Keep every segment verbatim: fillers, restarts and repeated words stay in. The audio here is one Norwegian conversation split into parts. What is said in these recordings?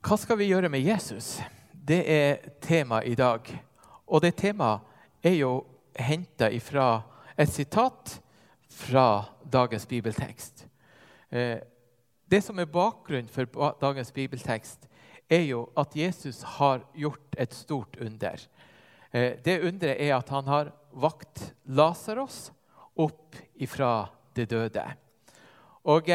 Hva skal vi gjøre med Jesus? Det er tema i dag. Og det temaet er jo hentet fra et sitat fra dagens bibeltekst. Det som er bakgrunnen for dagens bibeltekst er jo at Jesus har gjort et stort under. Det underet er at han har vakt Lazarus opp ifra det døde. Og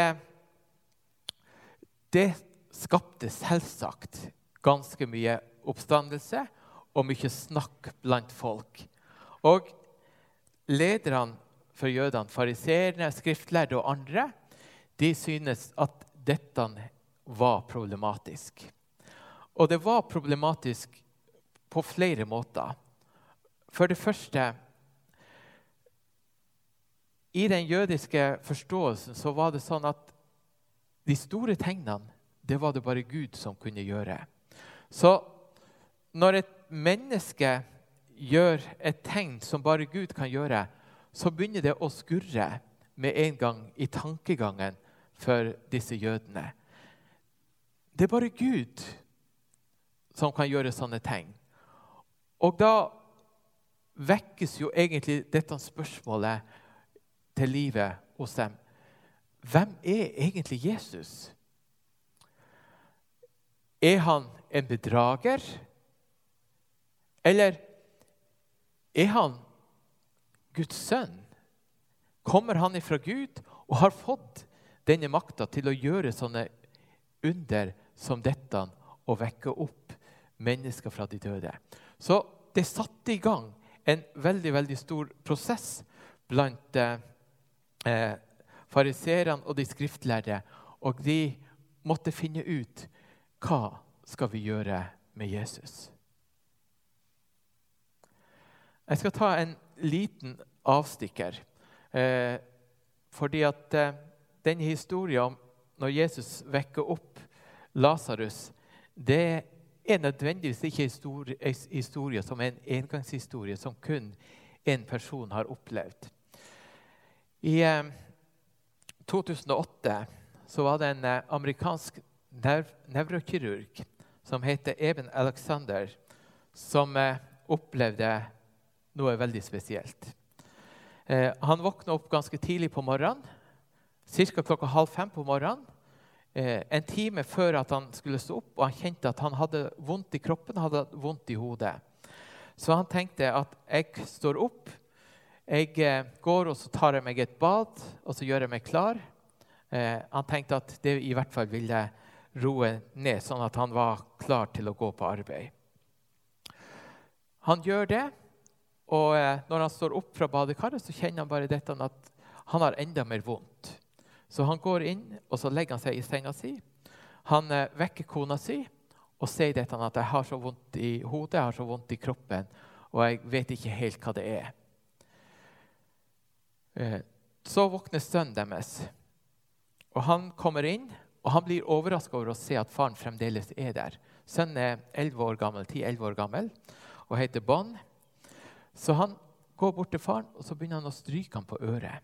det skapte selvsagt ganske mye oppstandelse og mye snakk blant folk. Og lederne for jødene, fariserene, skriftlærde og andre, de synes at dette var problematisk. Og det var problematisk på flere måter. For det første, i den jødiske forståelsen så var det sånn at de store tegnene, det var det bare Gud som kunne gjøre. Så når et menneske gjør et tegn som bare Gud kan gjøre, så begynner det å skurre med en gang i tankegangen for disse jødene. Det er bare Gud som kan gjøre sånne tegn. Og da vekkes jo egentlig dette spørsmålet til livet hos dem. Hvem er egentlig Jesus? Er han en bedrager? Eller er han Guds sønn? Kommer han ifra Gud og har fått denne makta til å gjøre sånne under som dette og vekke opp mennesker fra de døde? Så det satte i gang en veldig, veldig stor prosess blant eh, fariserene og de skriftlærde, og de måtte finne ut hva skal vi gjøre med Jesus. Jeg skal ta en liten avstikker, eh, fordi at eh, denne historien om når Jesus vekker opp Lazarus, det er nødvendigvis ikke historie, en historie som en engangshistorie som kun en person har opplevd. I eh, to tusen og åtte så var det en eh, amerikansk nev- nevrokirurg som heter Eben Alexander, som eh, opplevde noe veldig spesielt. Eh, han våknet opp ganske tidlig på morgenen, cirka klokka halv fem på morgenen, eh, en time før at han skulle stå opp, og han kjente at han hadde vondt i kroppen, hadde vondt i hodet. Så han tenkte at jeg står opp, jeg eh, går og så tar jeg meg et bad, og så gjør jeg meg klar. Eh, han tenkte at det i hvert fall ville roe ned, sånn at han var klar til å gå på arbeid. Han gjør det, og eh, når han står opp fra badekaret, så kjenner han bare dette at han har enda mer vondt. Så han går inn, og så legger han seg i senga si. Han eh, vekker kona si, og sier dette at jeg har så vondt i hodet, jeg har så vondt i kroppen, og jeg vet ikke helt hva det er. Eh, så våkner sønnen deres, og han kommer inn, og han blir overrasket over å se at faren fremdeles er der. Sønnen er elleve år gammel, ti elleve år gammel, og heter Bon. Så han går bort til faren, og så begynner han å stryke han på øret.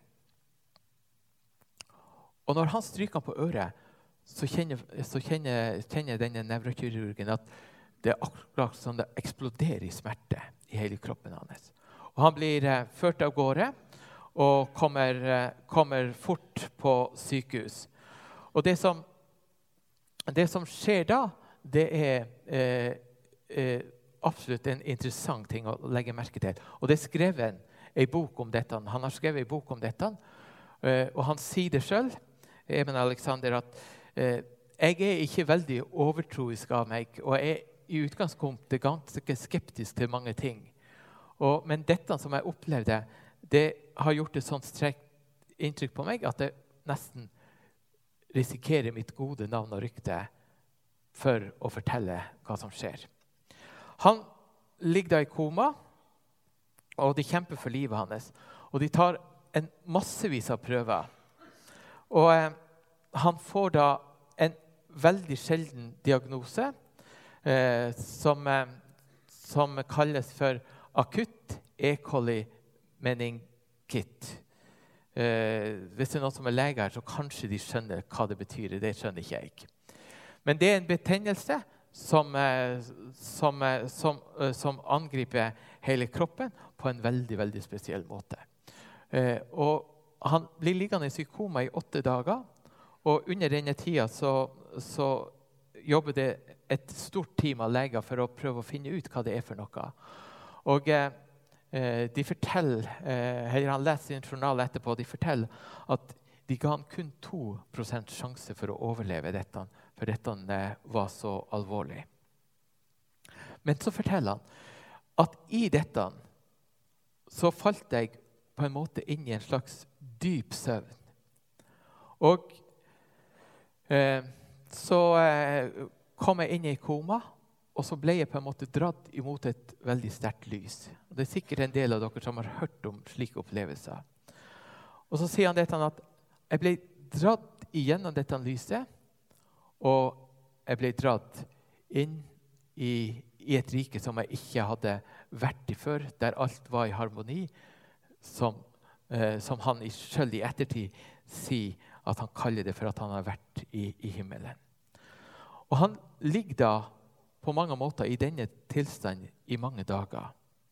Og når han stryker han på øret, så kjenner, så kjenner, kjenner denne nevrokirurgen at det er akkurat som det eksploderer i smerte i hele kroppen hans. Og han blir eh, ført av gårde, og kommer, eh, kommer fort på sykehus. Og det som, det som skjer da, det er eh, eh, absolutt en interessant ting å legge merke til. Og det er skrevet en bok om dette. Han har skrevet en bok om dette, eh, og han sier det selv, Eben Alexander, at eh, jeg er ikke veldig overtroisk av meg, og jeg er i utgangspunktet ganske skeptisk til mange ting. Og, men dette som jeg opplevde, det har gjort et sånt sterkt inntrykk på meg, at jeg nesten risikerer mitt gode navn og rykte for å fortelle hva som skjer. Han ligger da i koma, og de kjemper for livet hans. Og de tar en massevis av prøver. Og eh, han får da en veldig sjelden diagnose, eh, som, eh, som kalles for akutt E. coli meningitt. Eh, hvis det er noen som er leger, så kanskje de skjønner hva det betyr. Det skjønner ikke jeg. Men det er en betennelse som, eh, som, eh, som, eh, som angriper hele kroppen på en veldig, veldig spesiell måte. Eh, og han blir liggende i koma i åtte dager, og under denne tida så, så jobber det et stort team av leger for å prøve å finne ut hva det er for noe. Og eh, de forteller, eh, eller han leser i en journal etterpå, de forteller at de ga han kun to prosent sjanse for å overleve dette, for dette eh, var så alvorlig. Men så forteller han at i dette så falt jeg på en måte inn i en slags dyp søvn. Og eh, så eh, kom jeg inn i koma, og så ble jeg på en måte dratt imot et veldig sterkt lys. Og det er sikkert en del av dere som har hørt om slike opplevelser. Og så sier han dette at jeg ble dratt igjennom dette lyset, og jeg ble dratt inn i, i et rike som jeg ikke hadde vært i før, der alt var i harmoni, som, eh, som han selv i ettertid sier at han kaller det for at han har vært i, i himmelen. Og han ligger da på mange måter i denne tilstanden i mange dager.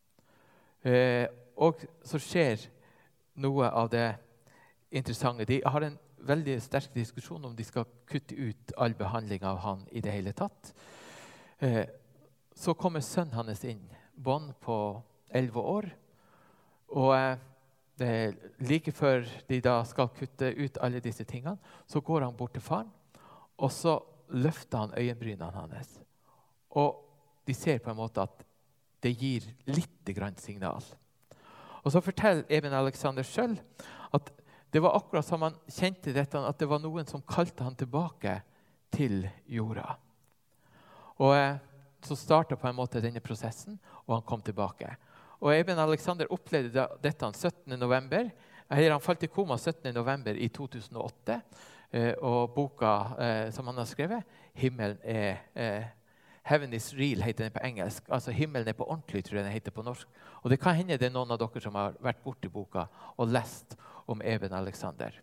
Eh, og så skjer noe av det interessante. De har en veldig sterk diskusjon om de skal kutte ut all behandling av han i det hele tatt. Eh, så kommer sønnen hans inn, Bon på elleve år, og eh, det, like før de da skal kutte ut alle disse tingene, så går han bort til faren, og så løfter han øyenbrynene hans. Og de ser på en måte at det gir litt grann signal. Og så forteller Eben Alexander selv at det var akkurat som han kjente dette, at det var noen som kalte han tilbake til jorda. Og eh, så startet på en måte denne prosessen, og han kom tilbake. Og Eben Alexander opplevde dette syttende november. Han falt i koma syttende november i to tusen og åtte. Eh, og boka eh, som han har skrevet, Himmelen er, eh, Heaven is real, heter den på engelsk. Altså himmelen er på ordentlig, tror jeg den heter på norsk. Og det kan hende det er noen av dere som har vært borte i boka og lest om Eben Alexander.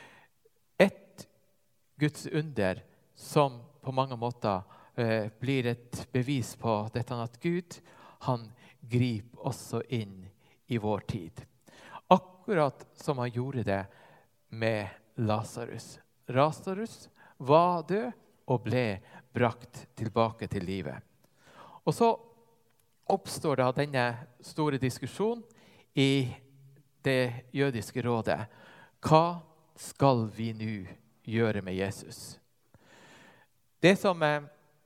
Et Guds under som på mange måter eh, blir et bevis på dette at Gud, han griper også inn i vår tid. Akkurat som han gjorde det med Lazarus. Lazarus var død og ble brakt tilbake til livet. Og så oppstår da denne store diskusjonen i det jødiske rådet. Hva skal vi nå gjøre med Jesus? Det som eh,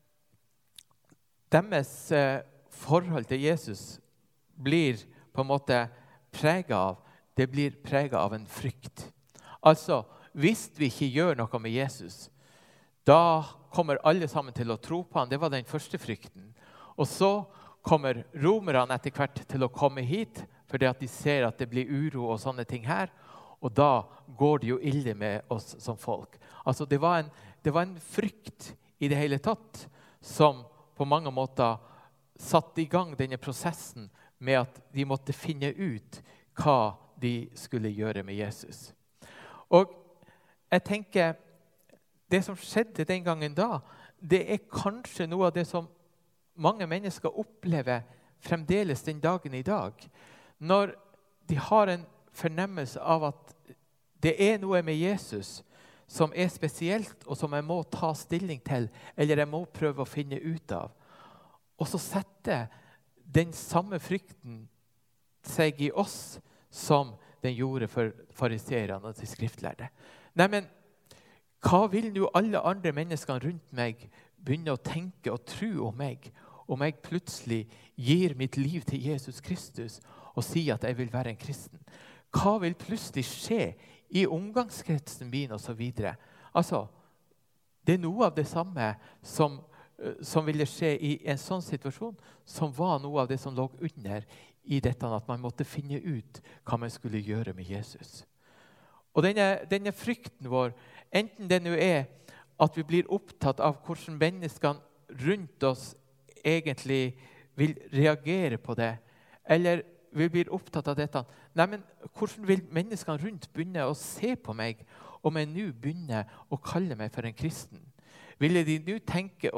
deres eh, forhold til Jesus blir på en måte preget av, det blir preget av en frykt. Altså, hvis vi ikke gjør noe med Jesus, da kommer alle sammen til å tro på han. Det var den første frykten. Og så kommer romerne etter hvert til å komme hit, fordi at de ser at det blir uro og sånne ting her. Og da går det jo ille med oss som folk. Altså det var en, det var en frykt i det hele tatt, som på mange måter satte i gang denne prosessen med at de måtte finne ut hva de skulle gjøre med Jesus. Og jeg tenker, det som skjedde den gangen da, det er kanskje noe av det som mange mennesker opplever fremdeles den dagen i dag. Når de har en fornemmelse av at det er noe med Jesus som er spesielt, og som jeg må ta stilling til, eller jeg må prøve å finne ut av. Og så setter den samme frykten seg i oss som den gjorde for fariseerne og de skriftlærde. Nei, men hva vil nå alle andre mennesker rundt meg begynne å tenke og tro om meg, om jeg plutselig gir mitt liv til Jesus Kristus og sier at jeg vil være en kristen? Hva vil plutselig skje i omgangskretsen min og så videre? Altså, det er noe av det samme som, som ville skje i en sånn situasjon, som var noe av det som lå under i dette, at man måtte finne ut hva man skulle gjøre med Jesus. Og denne, denne frykten vår, enten det nå er at vi blir opptatt av hvordan menneskene rundt oss egentlig vil reagere på det, eller vi blir opptatt av dette. Nei, men hvordan vil menneskene rundt begynne å se på meg om jeg nå begynner å kalle meg for en kristen? Ville de nå tenke og,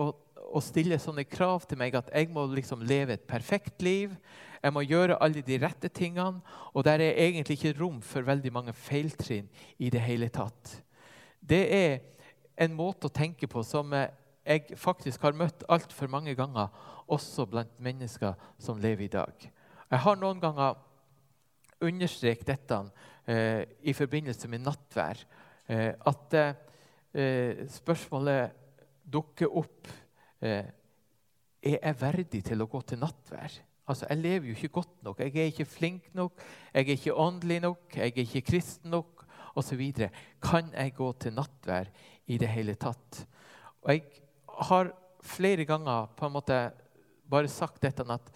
å stille sånne krav til meg at jeg må liksom leve et perfekt liv. Jeg må gjøre alle de rette tingene, og der er egentlig ikke rom for veldig mange feiltrinn i det hele tatt. Det er en måte å tenke på som jeg faktisk har møtt alt for mange ganger, også blant mennesker som lever i dag. Jeg har noen ganger understreket dette eh, i forbindelse med nattvær, eh, at eh, spørsmålet dukker opp, eh, er jeg verdig til å gå til nattvær? Altså, jeg lever jo ikke godt nok, jeg er ikke flink nok, jeg er ikke åndelig nok, jeg er ikke kristen nok, og så videre. Kan jeg gå til nattvær i det hele tatt? Og jeg har flere ganger på en måte bare sagt dette, at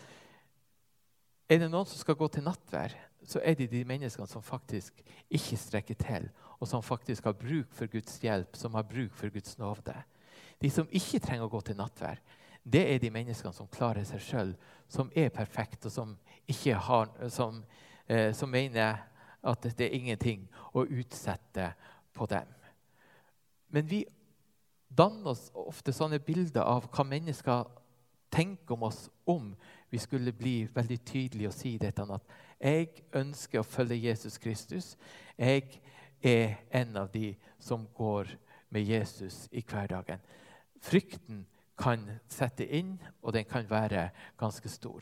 er det noen som skal gå til nattvær, så er det de menneskene som faktisk ikke strekker til, og som faktisk har bruk for Guds hjelp, som har bruk for Guds nåde. De som ikke trenger å gå til nattvær, det er de menneskene som klarer seg selv, som er perfekt, og som, ikke har, som, eh, som mener at det er ingenting å utsette på dem. Men vi danner oss ofte sånne bilder av hva mennesker tenker om oss, om vi skulle bli veldig tydelige og si dette, at jeg ønsker å følge Jesus Kristus. Jeg er en av de som går med Jesus i hverdagen. Frykten kan sette inn, og den kan være ganske stor.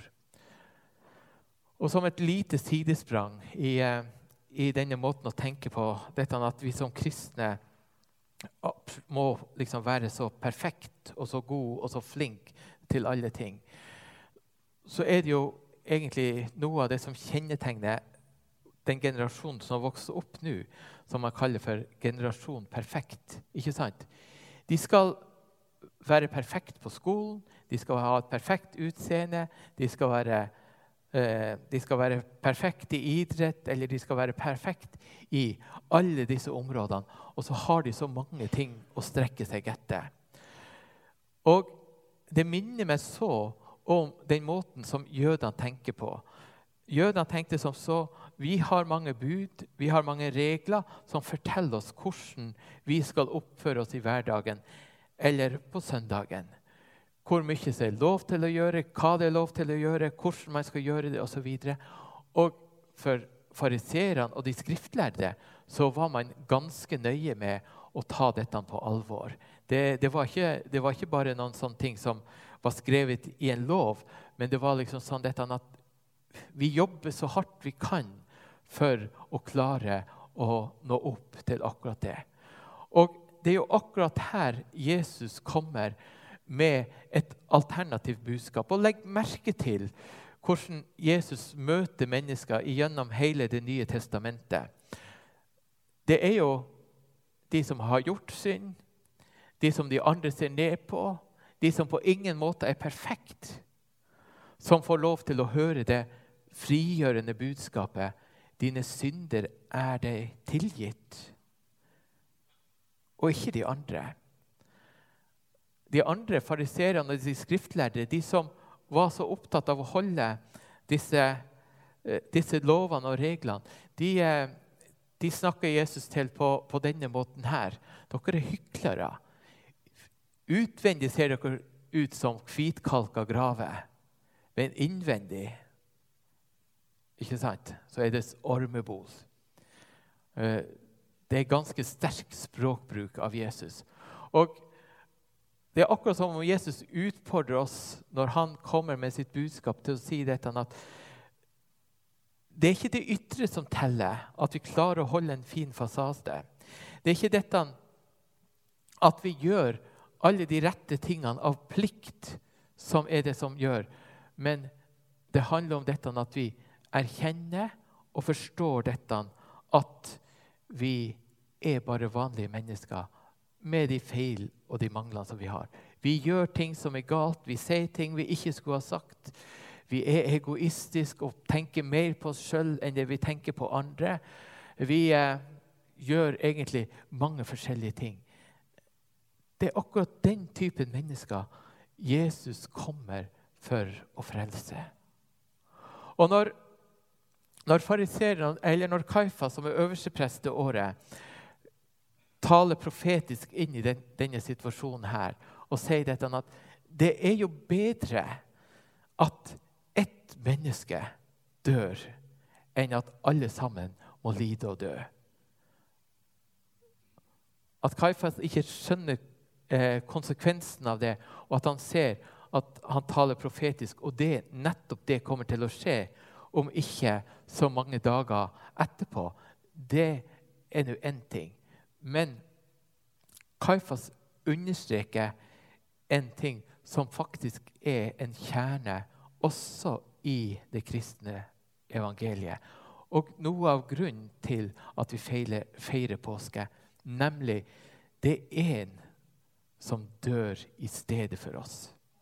Og som et lite sidesprang i, i denne måten å tenke på, dette at vi som kristne må liksom være så perfekt og så god og så flink til alle ting, så er det jo egentlig noe av det som kjennetegner den generasjonen som vokser opp nå, som man kaller for generasjon perfekt, ikke sant? De skal være perfekt på skolen, de skal ha et perfekt utseende, de skal være, eh, de skal være perfekt i idrett, eller de skal være perfekt i alle disse områdene, og så har de så mange ting å strekke seg etter. Og det minner meg så om den måten som jødene tenker på. Jødene tenkte som så, vi har mange bud, vi har mange regler som forteller oss hvordan vi skal oppføre oss i hverdagen, eller på søndagen. Hvor mye det er lov til å gjøre, hva det er lov til å gjøre, hvordan man skal gjøre det, og så videre. Og for fariserene og de skriftlærde, så var man ganske nøye med å ta dette på alvor. Det, det, var ikke, det var ikke bare noen sånne ting som var skrevet i en lov, men det var liksom sånn dette at vi jobber så hardt vi kan for å klare å nå opp til akkurat det. Og det er jo akkurat her Jesus kommer med et alternativt budskap. Og legg merke til hvordan Jesus møter mennesker gjennom hele det nye testamentet. Det er jo de som har gjort synd, de som de andre ser ned på, de som på ingen måte er perfekt, som får lov til å høre det frigjørende budskapet. Dine synder er deg tilgitt. Og ikke de andre. De andre fariserene og de skriftlærde, de som var så opptatt av å holde disse, disse lovene og reglene, de, de snakker Jesus til på, på denne måten her. Dere er hyklere. Utvendig ser dere ut som hvitkalka grave, men innvendig, ikke sant, så er det ormebol. Det er ganske sterk språkbruk av Jesus. Og det er akkurat som om Jesus utfordrer oss når han kommer med sitt budskap til å si dette, at det er ikke det ytre som teller, at vi klarer å holde en fin fasade. Det er ikke dette at vi gjør alle de rette tingene av plikt som er det som gjør, men det handler om dette at vi erkjenner og forstår dette, at vi er bare vanlige mennesker med de feil og de manglene som vi har. Vi gjør ting som er galt, vi sier ting vi ikke skulle ha sagt. Vi er egoistiske og tenker mer på oss selv enn det vi tenker på andre. Vi eh, gjør egentlig mange forskjellige ting. Det er akkurat den typen mennesker Jesus kommer for å frelse. Og når Når fariserene, eller når Kaifa, som er øverste prest det året, taler profetisk inn i den, denne situasjonen her, og sier dette at det er jo bedre at ett menneske dør, enn at alle sammen må lide og dø. At Kaifas ikke skjønner eh, konsekvensen av det, og at han ser at han taler profetisk, og det, nettopp det kommer til å skje om ikke så mange dager etterpå. Det er nå en ting. Men Kaifas understreker en ting som faktisk er en kjerne også i det kristne evangeliet. Og noe av grunnen til at vi feiler, feirer påske, nemlig det er en som dør i stedet for oss.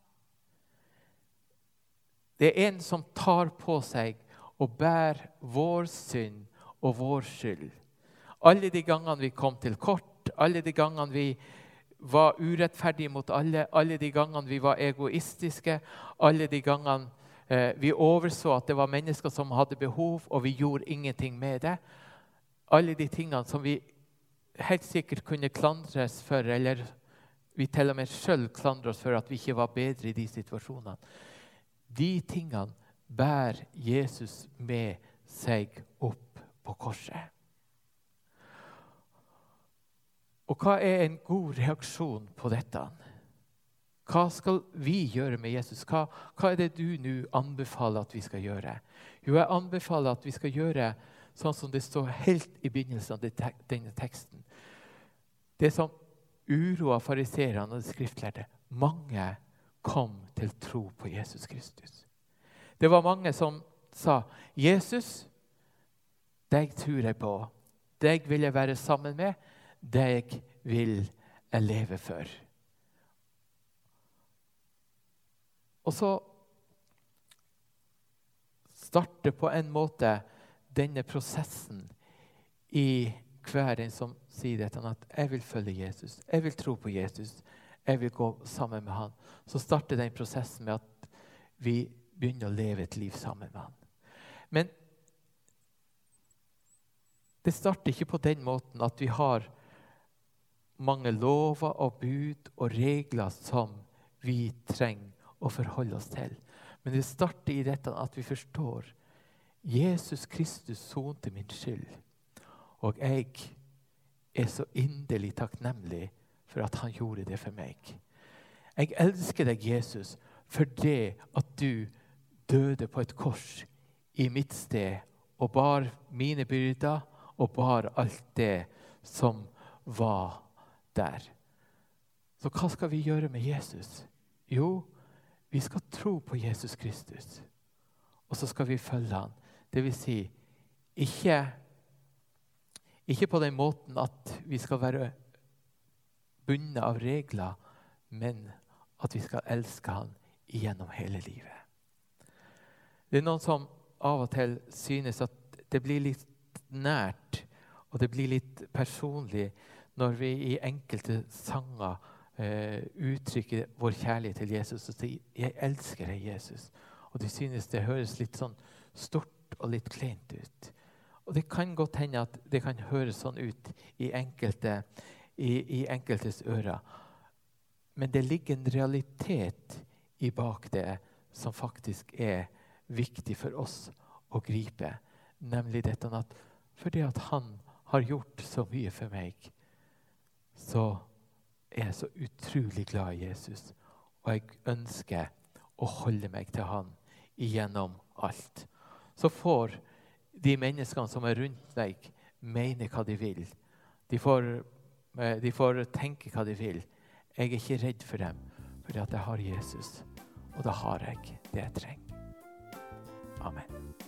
Det er en som tar på seg og bærer vår synd og vår skyld. Alle de gangene vi kom til kort, alle de gangene vi var urettferdige mot alle, alle de gangene vi var egoistiske, alle de gangene eh, vi overså at det var mennesker som hadde behov, og vi gjorde ingenting med det. Alle de tingene som vi helt sikkert kunne klandres for, eller vi til og med selv klandrer oss for at vi ikke var bedre i de situasjonene. De tingene bærer Jesus med seg opp på korset. Og hva er en god reaksjon på dette? Hva skal vi gjøre med Jesus? Hva, hva er det du nå anbefaler at vi skal gjøre? Jo, jeg anbefaler at vi skal gjøre sånn som det står helt i begynnelsen av denne teksten. Det som uroa fariserene og de skriftlærde. Mange kom til tro på Jesus Kristus. Det var mange som sa, Jesus, deg tror jeg på. Deg vil jeg være sammen med. Deg vil jeg leve for. Og så starter på en måte denne prosessen i hver en som sier dette, at jeg vil følge Jesus, jeg vil tro på Jesus, jeg vil gå sammen med han. Så starter den prosessen med at vi begynner å leve et liv sammen med han. Men det starter ikke på den måten at vi har mange lover og bud og regler som vi trenger å forholde oss til. Men det starter i dette at vi forstår Jesus Kristus sonte min skyld. Og jeg er så inderlig takknemlig for at han gjorde det for meg. Jeg elsker deg, Jesus, for det at du døde på et kors i mitt sted og bar mine byrder og bar alt det som var der. Så hva skal vi gjøre med Jesus? Jo, vi skal tro på Jesus Kristus. Og så skal vi følge han. Det vil si, ikke, ikke på den måten at vi skal være bundet av regler, men at vi skal elske han gjennom hele livet. Det er noen som av og til synes at det blir litt nært, og det blir litt personlig når vi i enkelte sanger eh, uttrykker vår kjærlighet til Jesus og sier, jeg elsker deg, Jesus. Og de synes det høres litt sånn stort og litt klent ut. Og det kan godt hende at det kan høres sånn ut i, enkelte, i, i enkeltes ører. Men det ligger en realitet i bak det som faktisk er viktig for oss å gripe. Nemlig dette at fordi at han har gjort så mye for meg, så er jeg så utrolig glad i Jesus. Og jeg ønsker å holde meg til han igjennom alt. Så får de menneskene som er rundt meg mene hva de vil. De får, de får tenke hva de vil. Jeg er ikke redd for dem, fordi at jeg har Jesus. Og da har jeg det jeg trenger. Amen.